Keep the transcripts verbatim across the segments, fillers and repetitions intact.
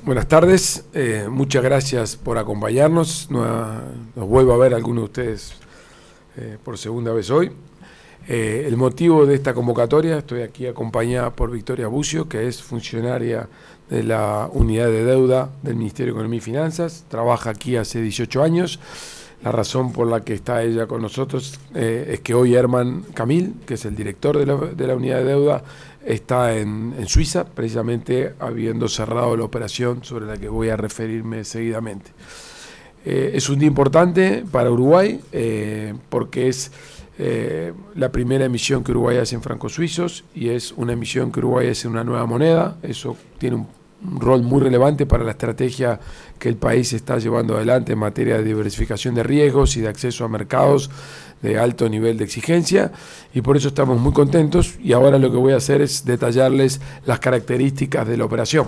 buenas tardes, eh, muchas gracias por acompañarnos. Nos, nos vuelvo a ver a algunos de ustedes eh, por segunda vez hoy. Eh, el motivo de esta convocatoria, estoy aquí acompañada por Victoria Bucio, que es funcionaria de la unidad de deuda del Ministerio de Economía y Finanzas, trabaja aquí hace dieciocho años. La razón por la que está ella con nosotros eh, es que hoy Herman Camil, que es el director de la, de la unidad de deuda, está en, en Suiza, precisamente habiendo cerrado la operación sobre la que voy a referirme seguidamente. Eh, es un día importante para Uruguay eh, porque es eh, la primera emisión que Uruguay hace en francos suizos y es una emisión que Uruguay hace en una nueva moneda. Eso tiene un un rol muy relevante para la estrategia que el país está llevando adelante en materia de diversificación de riesgos y de acceso a mercados de alto nivel de exigencia, y por eso estamos muy contentos. Y ahora lo que voy a hacer es detallarles las características de la operación.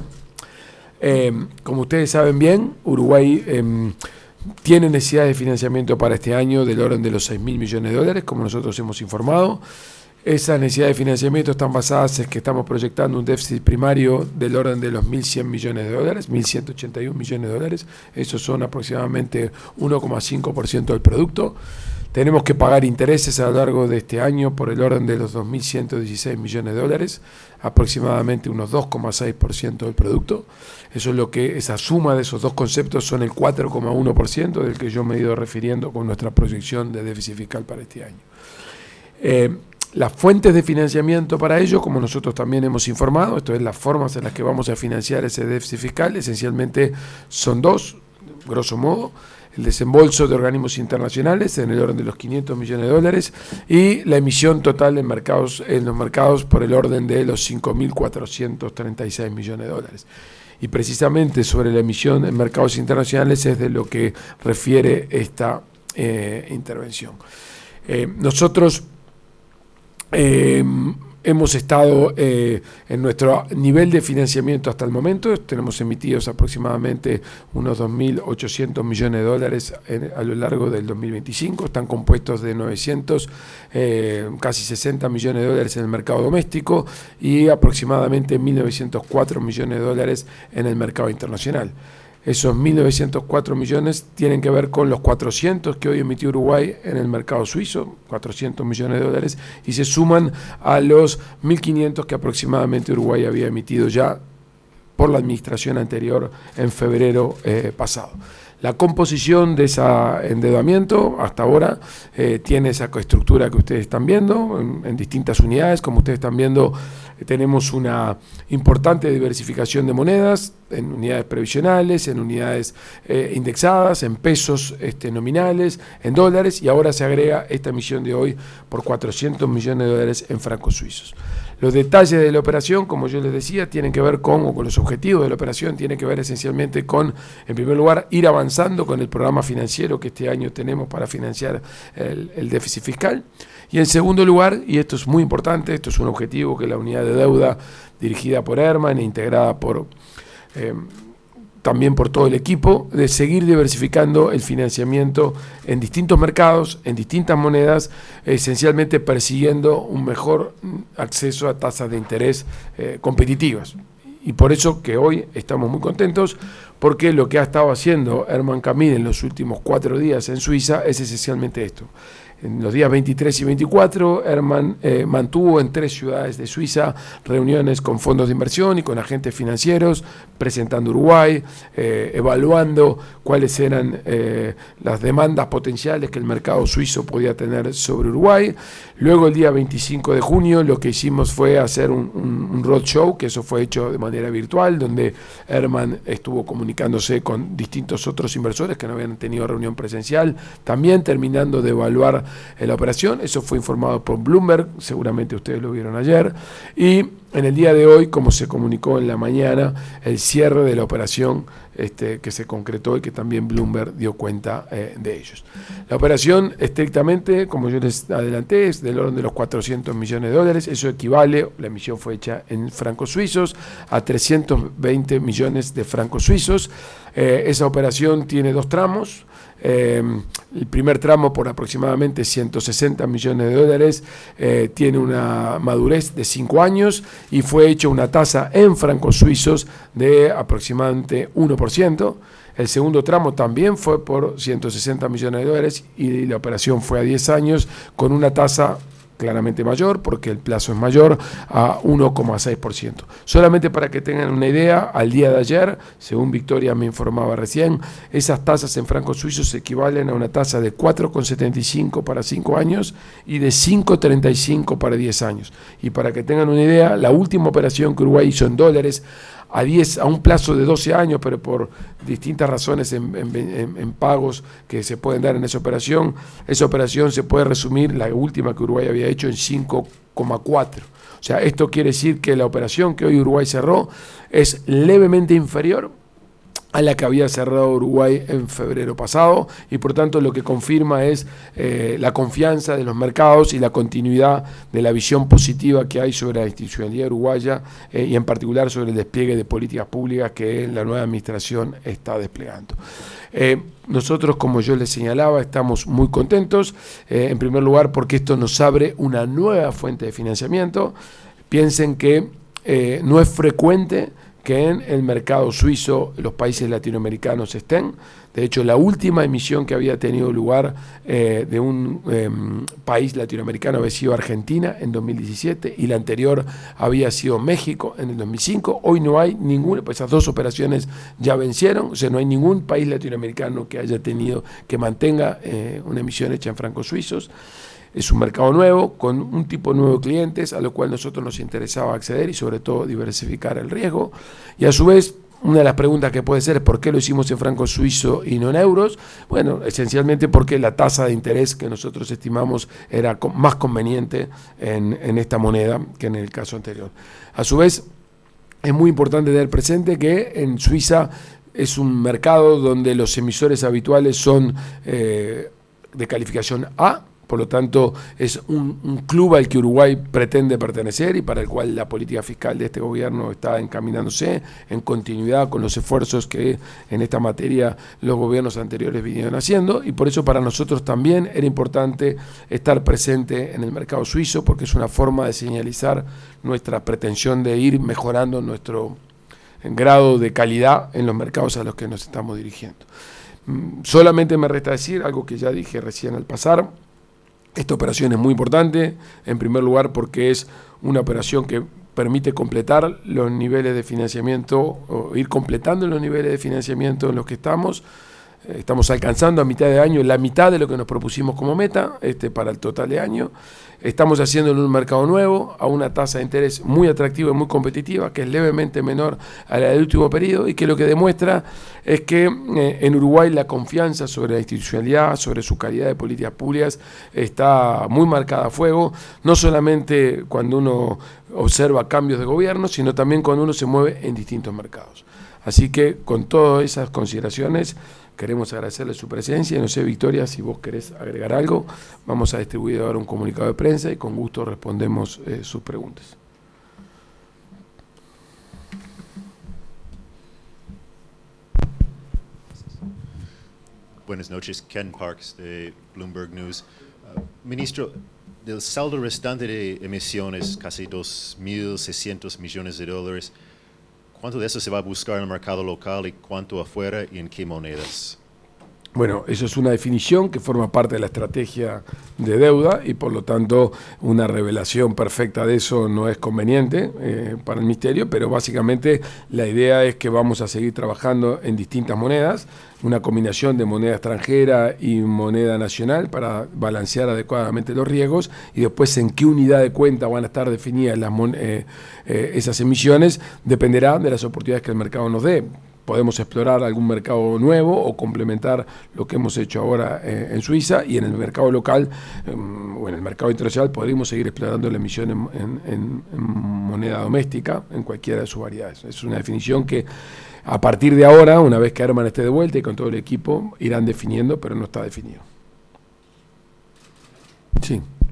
Eh, como ustedes saben bien, Uruguay eh, tiene necesidad de financiamiento para este año del orden de los seis mil millones de dólares, como nosotros hemos informado. Esas necesidades de financiamiento están basadas en que estamos proyectando un déficit primario del orden de los mil cien millones de dólares, mil ciento ochenta y uno millones de dólares. Esos son aproximadamente uno coma cinco por ciento del producto. Tenemos que pagar intereses a lo largo de este año por el orden de los dos mil ciento dieciséis millones de dólares, aproximadamente unos dos coma seis por ciento del producto. Eso es lo que, esa suma de esos dos conceptos son el cuatro coma uno por ciento del que yo me he ido refiriendo con nuestra proyección de déficit fiscal para este año. Eh, Las fuentes de financiamiento para ello, como nosotros también hemos informado, esto es las formas en las que vamos a financiar ese déficit fiscal, esencialmente son dos, grosso modo: el desembolso de organismos internacionales en el orden de los quinientos millones de dólares y la emisión total en, mercados, en los mercados por el orden de los cinco mil cuatrocientos treinta y seis millones de dólares. Y precisamente sobre la emisión en mercados internacionales es de lo que refiere esta eh, intervención. Eh, nosotros Eh, hemos estado eh, en nuestro nivel de financiamiento hasta el momento, tenemos emitidos aproximadamente unos dos mil ochocientos millones de dólares en, a lo largo del dos mil veinticinco, están compuestos de novecientos, eh, casi sesenta millones de dólares en el mercado doméstico y aproximadamente mil novecientos cuatro millones de dólares en el mercado internacional. Esos mil novecientos cuatro millones tienen que ver con los cuatrocientos que hoy emitió Uruguay en el mercado suizo, cuatrocientos millones de dólares, y se suman a los mil quinientos que aproximadamente Uruguay había emitido ya por la administración anterior en febrero eh, pasado. La composición de ese endeudamiento hasta ahora eh, tiene esa estructura que ustedes están viendo en, en distintas unidades. Como ustedes están viendo, eh, tenemos una importante diversificación de monedas en unidades previsionales, en unidades eh, indexadas, en pesos este, nominales, en dólares, y ahora se agrega esta emisión de hoy por cuatrocientos millones de dólares en francos suizos. Los detalles de la operación, como yo les decía, tienen que ver con, o con los objetivos de la operación, tienen que ver esencialmente con, en primer lugar, ir avanzando con el programa financiero que este año tenemos para financiar el, el déficit fiscal. Y en segundo lugar, y esto es muy importante, esto es un objetivo que la unidad de deuda dirigida por Herman e integrada por eh, también por todo el equipo, de seguir diversificando el financiamiento en distintos mercados, en distintas monedas, esencialmente persiguiendo un mejor acceso a tasas de interés eh, competitivas. Y por eso que hoy estamos muy contentos, porque lo que ha estado haciendo Herman Camil en los últimos cuatro días en Suiza es esencialmente esto. En los días veintitrés y veinticuatro, Herman eh, mantuvo en tres ciudades de Suiza reuniones con fondos de inversión y con agentes financieros, presentando Uruguay, eh, evaluando cuáles eran eh, las demandas potenciales que el mercado suizo podía tener sobre Uruguay. Luego, el día veinticinco de junio, lo que hicimos fue hacer un, un, un roadshow, que eso fue hecho de manera virtual, donde Herman estuvo comunicándose con distintos otros inversores que no habían tenido reunión presencial, también terminando de evaluar en la operación. Eso fue informado por Bloomberg, seguramente ustedes lo vieron ayer, y en el día de hoy, como se comunicó en la mañana, el cierre de la operación este, que se concretó y que también Bloomberg dio cuenta eh, de ellos. La operación estrictamente, como yo les adelanté, es del orden de los cuatrocientos millones de dólares. Eso equivale, la emisión fue hecha en francos suizos, a trescientos veinte millones de francos suizos. Eh, esa operación tiene dos tramos. Eh, el primer tramo, por aproximadamente ciento sesenta millones de dólares, eh, tiene una madurez de cinco años, y fue hecha una tasa en francos suizos de aproximadamente uno por ciento. El segundo tramo también fue por ciento sesenta millones de dólares y la operación fue a diez años con una tasa claramente mayor, porque el plazo es mayor, a uno coma seis por ciento. Solamente para que tengan una idea, al día de ayer, según Victoria me informaba recién, esas tasas en francos suizos equivalen a una tasa de cuatro coma setenta y cinco para cinco años y de cinco coma treinta y cinco para diez años. Y para que tengan una idea, la última operación que Uruguay hizo en dólares, a, diez, a un plazo de doce años, pero por distintas razones en, en, en, en pagos que se pueden dar en esa operación, esa operación se puede resumir, la última que Uruguay había hecho, en cinco coma cuatro. O sea, esto quiere decir que la operación que hoy Uruguay cerró es levemente inferior a la que había cerrado Uruguay en febrero pasado, y por tanto lo que confirma es eh, la confianza de los mercados y la continuidad de la visión positiva que hay sobre la institucionalidad uruguaya eh, y en particular sobre el despliegue de políticas públicas que la nueva administración está desplegando. Eh, nosotros, como yo les señalaba, estamos muy contentos, eh, en primer lugar porque esto nos abre una nueva fuente de financiamiento. Piensen que eh, no es frecuente que en el mercado suizo los países latinoamericanos estén. De hecho, la última emisión que había tenido lugar eh, de un eh, país latinoamericano había sido Argentina en dos mil diecisiete y la anterior había sido México en el dos mil cinco. Hoy no hay ninguna, pues esas dos operaciones ya vencieron, o sea, no hay ningún país latinoamericano que haya tenido, que mantenga eh, una emisión hecha en francos suizos. Es un mercado nuevo, con un tipo nuevo de clientes, a lo cual nosotros nos interesaba acceder y sobre todo diversificar el riesgo. Y a su vez, una de las preguntas que puede ser es ¿por qué lo hicimos en franco suizo y no en euros? Bueno, esencialmente porque la tasa de interés que nosotros estimamos era más conveniente en, en esta moneda que en el caso anterior. A su vez, es muy importante tener presente que en Suiza es un mercado donde los emisores habituales son eh, de calificación A. Por lo tanto, es un, un club al que Uruguay pretende pertenecer y para el cual la política fiscal de este gobierno está encaminándose en continuidad con los esfuerzos que en esta materia los gobiernos anteriores vinieron haciendo, y por eso para nosotros también era importante estar presente en el mercado suizo, porque es una forma de señalizar nuestra pretensión de ir mejorando nuestro grado de calidad en los mercados a los que nos estamos dirigiendo. Solamente me resta decir algo que ya dije recién al pasar. Esta operación es muy importante, en primer lugar porque es una operación que permite completar los niveles de financiamiento, o ir completando los niveles de financiamiento en los que estamos. Estamos alcanzando a mitad de año la mitad de lo que nos propusimos como meta este, para el total de año. Estamos haciendo en un mercado nuevo, a una tasa de interés muy atractiva y muy competitiva, que es levemente menor a la del último periodo, y que lo que demuestra es que eh, en Uruguay la confianza sobre la institucionalidad, sobre su calidad de políticas públicas, está muy marcada a fuego, no solamente cuando uno observa cambios de gobierno, sino también cuando uno se mueve en distintos mercados. Así que con todas esas consideraciones queremos agradecerle su presencia y no sé, Victoria, si vos querés agregar algo, vamos a distribuir ahora un comunicado de prensa y con gusto respondemos eh, sus preguntas. Buenas noches, Ken Parks de Bloomberg News. Uh, ministro, del saldo restante de emisiones, casi dos mil seiscientos millones de dólares, ¿cuánto de eso se va a buscar en el mercado local y cuánto afuera y en qué monedas? Bueno, eso es una definición que forma parte de la estrategia de deuda y por lo tanto una revelación perfecta de eso no es conveniente eh, para el ministerio, pero básicamente la idea es que vamos a seguir trabajando en distintas monedas, una combinación de moneda extranjera y moneda nacional para balancear adecuadamente los riesgos, y después en qué unidad de cuenta van a estar definidas las eh, eh, esas emisiones dependerá de las oportunidades que el mercado nos dé. Podemos explorar algún mercado nuevo o complementar lo que hemos hecho ahora eh, en Suiza, y en el mercado local eh, o en el mercado internacional podríamos seguir explorando la emisión en, en, en, en moneda doméstica en cualquiera de sus variedades. Es una definición que a partir de ahora, una vez que Herman esté de vuelta y con todo el equipo, irán definiendo, pero no está definido. Sí. Ministro,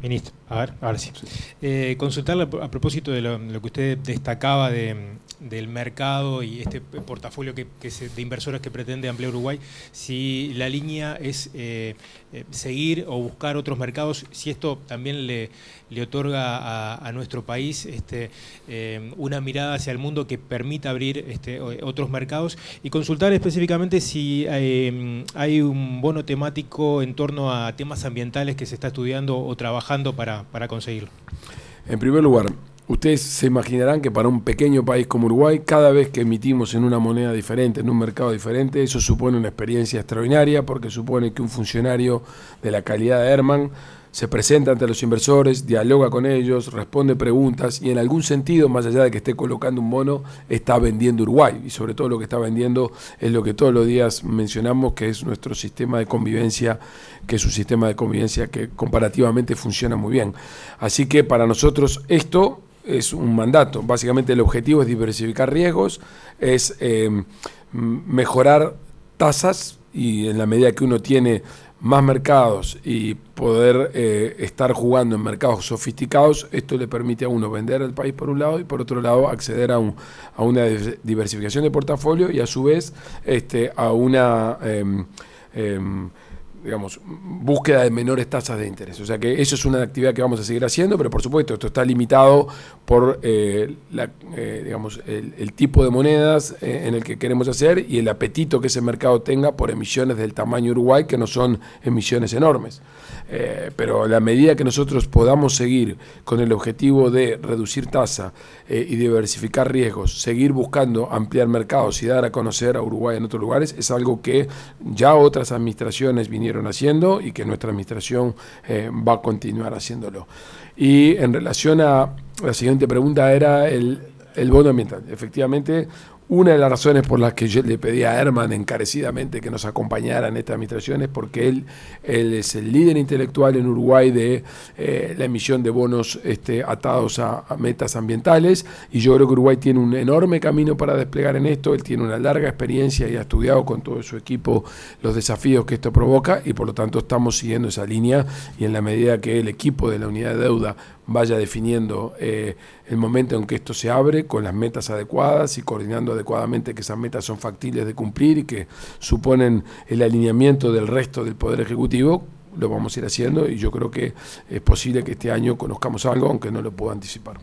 A ver, ahora sí. Eh, consultarle a propósito de lo, lo que usted destacaba de, del mercado y este portafolio que, que se, de inversores que pretende ampliar Uruguay, si la línea es eh, eh, seguir o buscar otros mercados, si esto también le, le otorga a, a nuestro país este, eh, una mirada hacia el mundo que permita abrir este, otros mercados, y consultar específicamente si eh, hay un bono temático en torno a temas ambientales que se está estudiando o trabajando para para conseguirlo. En primer lugar, ustedes se imaginarán que para un pequeño país como Uruguay, cada vez que emitimos en una moneda diferente, en un mercado diferente, eso supone una experiencia extraordinaria, porque supone que un funcionario de la calidad de Herman se presenta ante los inversores, dialoga con ellos, responde preguntas y en algún sentido, más allá de que esté colocando un bono, está vendiendo Uruguay. Y sobre todo lo que está vendiendo es lo que todos los días mencionamos, que es nuestro sistema de convivencia, que es un sistema de convivencia que comparativamente funciona muy bien. Así que para nosotros esto es un mandato. Básicamente el objetivo es diversificar riesgos, es eh, mejorar tasas, y en la medida que uno tiene más mercados y poder eh, estar jugando en mercados sofisticados, esto le permite a uno vender al país por un lado y por otro lado acceder a, un, a una diversificación de portafolio y a su vez este, a una eh, eh, digamos, búsqueda de menores tasas de interés. O sea que eso es una actividad que vamos a seguir haciendo, pero por supuesto esto está limitado por eh, la, eh, digamos, el, el tipo de monedas eh, en el que queremos hacer y el apetito que ese mercado tenga por emisiones del tamaño Uruguay, que no son emisiones enormes. Eh, pero a la medida que nosotros podamos seguir con el objetivo de reducir tasa eh, y diversificar riesgos, seguir buscando ampliar mercados y dar a conocer a Uruguay en otros lugares, es algo que ya otras administraciones vinieron haciendo y que nuestra administración eh, va a continuar haciéndolo. Y en relación a la siguiente pregunta era el, el bono ambiental. Efectivamente, una de las razones por las que yo le pedí a Herman encarecidamente que nos acompañara en esta administración es porque él, él es el líder intelectual en Uruguay de eh, la emisión de bonos este, atados a, a metas ambientales, y yo creo que Uruguay tiene un enorme camino para desplegar en esto. Él tiene una larga experiencia y ha estudiado con todo su equipo los desafíos que esto provoca, y por lo tanto estamos siguiendo esa línea, y en la medida que el equipo de la unidad de deuda vaya definiendo eh, el momento en que esto se abre con las metas adecuadas y coordinando adecuadamente que esas metas son factibles de cumplir y que suponen el alineamiento del resto del Poder Ejecutivo, lo vamos a ir haciendo, y yo creo que es posible que este año conozcamos algo, aunque no lo puedo anticipar.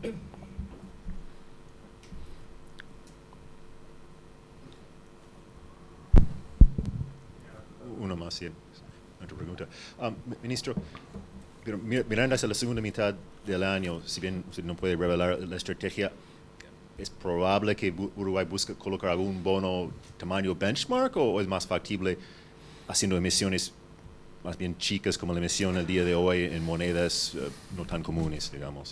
Uno más, sí. Otra pregunta. Um, ministro, pero mirando hacia la segunda mitad del año, si bien usted no puede revelar la estrategia, ¿es probable que Uruguay busque colocar algún bono tamaño benchmark, o es más factible haciendo emisiones más bien chicas como la emisión el día de hoy en monedas uh, no tan comunes, digamos?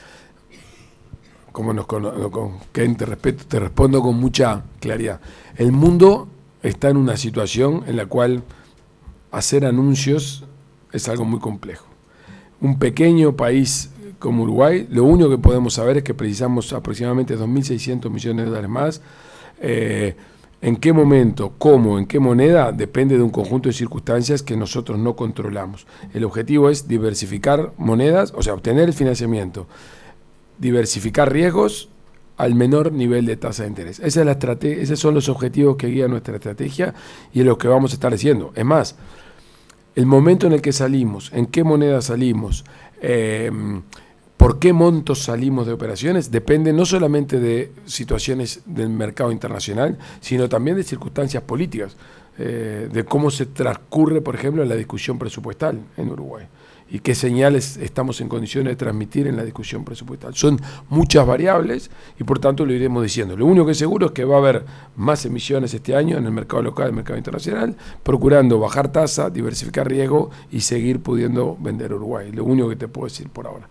Como nos conozco, Ken, te, respeto, te respondo con mucha claridad. El mundo está en una situación en la cual hacer anuncios es algo muy complejo. Un pequeño país como Uruguay, lo único que podemos saber es que precisamos aproximadamente dos mil seiscientos millones de dólares más. Eh, en qué momento, cómo, en qué moneda, depende de un conjunto de circunstancias que nosotros no controlamos. El objetivo es diversificar monedas, o sea, obtener el financiamiento, diversificar riesgos al menor nivel de tasa de interés. Esa es la estrategia, esos son los objetivos que guían nuestra estrategia y es lo que vamos a estar haciendo. Es más, el momento en el que salimos, en qué moneda salimos, eh, por qué montos salimos de operaciones, depende no solamente de situaciones del mercado internacional, sino también de circunstancias políticas, eh, de cómo se transcurre, por ejemplo, la discusión presupuestal en Uruguay y qué señales estamos en condiciones de transmitir en la discusión presupuestal. Son muchas variables y por tanto lo iremos diciendo. Lo único que es seguro es que va a haber más emisiones este año en el mercado local y el mercado internacional, procurando bajar tasa, diversificar riesgo y seguir pudiendo vender Uruguay. Lo único que te puedo decir por ahora.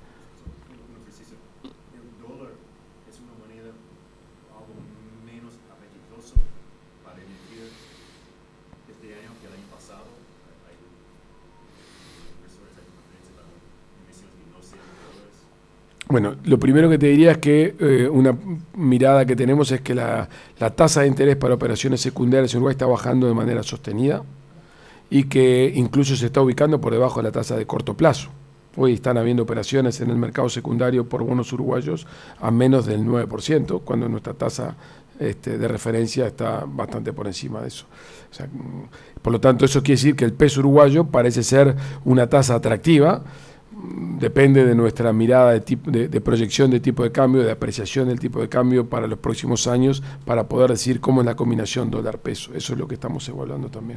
¿El dólar es una moneda algo menos apetitoso para emitir este año que el año pasado? Hay inversores, hay preferencia para emisiones que no sean dólares. Bueno, lo primero que te diría es que eh, una mirada que tenemos es que la, la tasa de interés para operaciones secundarias en Uruguay está bajando de manera sostenida y que incluso se está ubicando por debajo de la tasa de corto plazo. Hoy están habiendo operaciones en el mercado secundario por bonos uruguayos a menos del nueve por ciento, cuando nuestra tasa este, de referencia está bastante por encima de eso. O sea, por lo tanto, eso quiere decir que el peso uruguayo parece ser una tasa atractiva. Depende de nuestra mirada de, tipo, de, de proyección de tipo de cambio, de apreciación del tipo de cambio para los próximos años, para poder decir cómo es la combinación dólar-peso. Eso es lo que estamos evaluando también.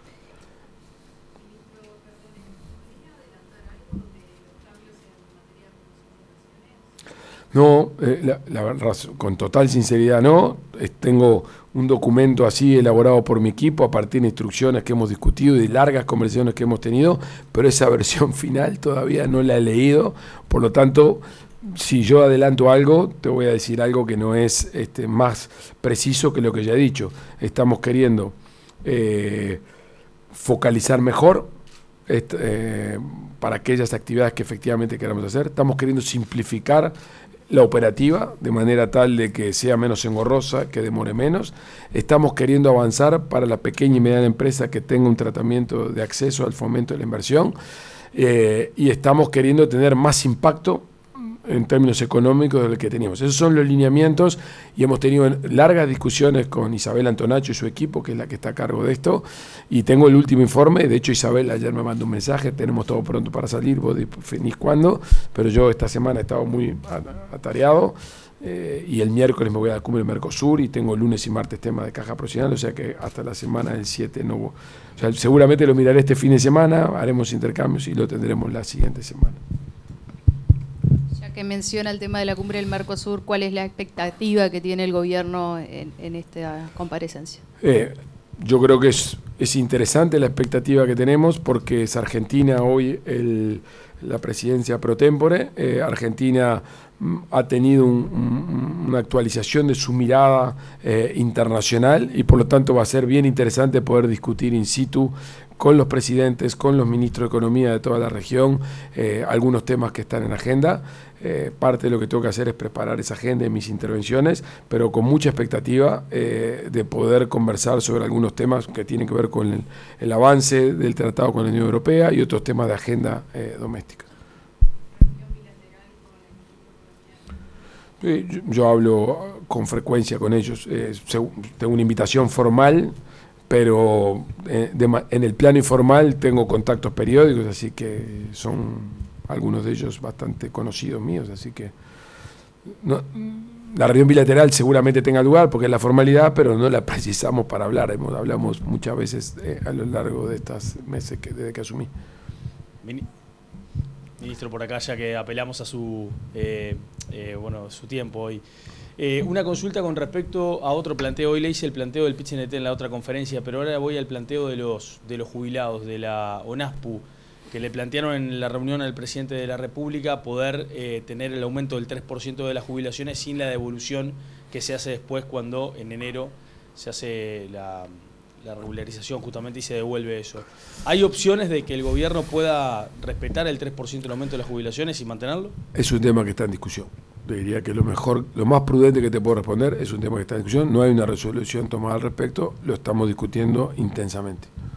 No, eh, la, la, con total sinceridad no. Es, tengo un documento así elaborado por mi equipo a partir de instrucciones que hemos discutido y de largas conversaciones que hemos tenido, pero esa versión final todavía no la he leído. Por lo tanto, si yo adelanto algo, te voy a decir algo que no es este, más preciso que lo que ya he dicho. Estamos queriendo eh, focalizar mejor este, eh, para aquellas actividades que efectivamente queramos hacer. Estamos queriendo simplificar la operativa, de manera tal de que sea menos engorrosa, que demore menos. Estamos queriendo avanzar para la pequeña y mediana empresa que tenga un tratamiento de acceso al fomento de la inversión, eh, y estamos queriendo tener más impacto en términos económicos del que teníamos. Esos son los lineamientos, y hemos tenido largas discusiones con Isabel Antonacho y su equipo, que es la que está a cargo de esto, y tengo el último informe. De hecho, Isabel ayer me mandó un mensaje: tenemos todo pronto para salir, vos definís cuándo, pero yo esta semana he estado muy atareado, eh, y el miércoles me voy a la cumbre del Mercosur, y tengo lunes y martes tema de caja profesional, o sea que hasta la semana del siete no hubo. O sea, seguramente lo miraré este fin de semana, haremos intercambios y lo tendremos la siguiente semana. Que menciona el tema de la cumbre del Mercosur, ¿cuál es la expectativa que tiene el gobierno en, en esta comparecencia? Eh, yo creo que es, es interesante la expectativa que tenemos, porque es Argentina hoy el, la presidencia pro tempore. Eh, Argentina mm, ha tenido un, un, una actualización de su mirada eh, internacional, y por lo tanto va a ser bien interesante poder discutir in situ con los presidentes, con los ministros de Economía de toda la región, eh, algunos temas que están en agenda. Eh, parte de lo que tengo que hacer es preparar esa agenda en mis intervenciones, pero con mucha expectativa eh, de poder conversar sobre algunos temas que tienen que ver con el, el avance del tratado con la Unión Europea y otros temas de agenda eh, doméstica. Eh, yo, yo hablo con frecuencia con ellos, eh, tengo una invitación formal, pero eh, de, en el plano informal tengo contactos periódicos, así que son algunos de ellos bastante conocidos míos, así que no, la reunión bilateral seguramente tenga lugar porque es la formalidad, pero no la precisamos para hablar. Hemos, hablamos muchas veces eh, a lo largo de estos meses que, desde que asumí. Ministro, por acá, ya que apelamos a su, eh, eh, bueno, su tiempo hoy. Eh, una consulta con respecto a otro planteo. Hoy le hice el planteo del P I T en la otra conferencia, pero ahora voy al planteo de los, de los jubilados, de la ONASPU, que le plantearon en la reunión al presidente de la República poder eh, tener el aumento del tres por ciento de las jubilaciones sin la devolución que se hace después cuando en enero se hace la, la regularización justamente y se devuelve eso. ¿Hay opciones de que el gobierno pueda respetar el tres por ciento del aumento de las jubilaciones y mantenerlo? Es un tema que está en discusión. Te diría que lo mejor, lo más prudente que te puedo responder es un tema que está en discusión. No hay una resolución tomada al respecto, lo estamos discutiendo intensamente.